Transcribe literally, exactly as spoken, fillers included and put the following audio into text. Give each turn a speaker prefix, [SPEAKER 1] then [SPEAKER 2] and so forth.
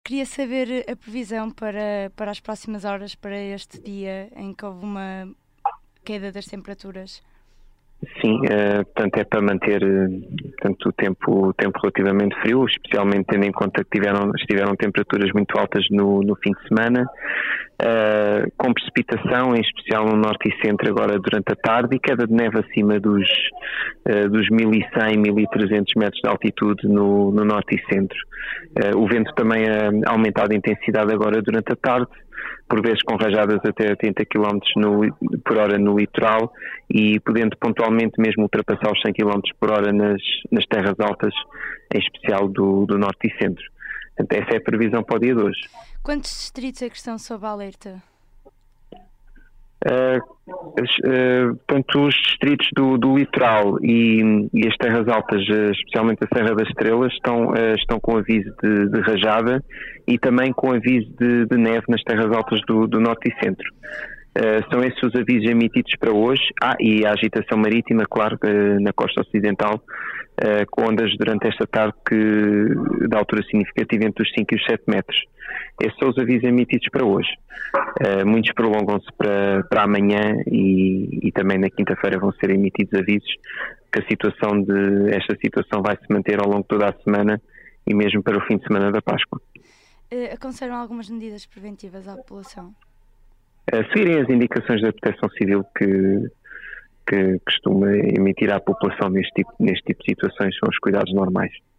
[SPEAKER 1] queria saber a previsão para, para as próximas horas, para este dia em que houve uma queda das temperaturas.
[SPEAKER 2] Sim, uh, portanto é para manter uh, portanto, o, tempo, o tempo relativamente frio, especialmente tendo em conta que tiveram, estiveram temperaturas muito altas no, no fim de semana, uh, com precipitação, em especial no norte e centro agora durante a tarde, e queda de neve acima dos, uh, dos mil e cem, mil e trezentos metros de altitude no, no norte e centro. Uh, o vento também a aumentar de intensidade agora durante a tarde, por vezes com rajadas até oitenta quilómetros por hora no litoral e podendo pontualmente mesmo ultrapassar os cem quilómetros por hora nas, nas terras altas, em especial do, do norte e centro. Portanto, essa é a previsão para o dia de hoje.
[SPEAKER 1] Quantos distritos é que estão sob alerta?
[SPEAKER 2] Uh, uh, portanto, os distritos do, do litoral e, e as terras altas, uh, especialmente a Serra das Estrelas, estão, uh, estão com aviso de, de rajada e também com aviso de, de neve nas terras altas do, do norte e centro. Uh, são esses os avisos emitidos para hoje. Ah, e a agitação marítima, claro, uh, na costa ocidental, uh, com ondas durante esta tarde que, de altura significativa entre os cinco e os sete metros. Esses são os avisos emitidos para hoje. Uh, muitos prolongam-se para, para amanhã e, e também na quinta-feira vão ser emitidos avisos que a situação de, esta situação vai se manter ao longo de toda a semana e mesmo para o fim de semana da Páscoa.
[SPEAKER 1] Uh, aconselham algumas medidas preventivas à população?
[SPEAKER 2] Uh, seguirem as indicações da Proteção Civil que, que costuma emitir à população neste tipo, neste tipo de situações, são os cuidados normais.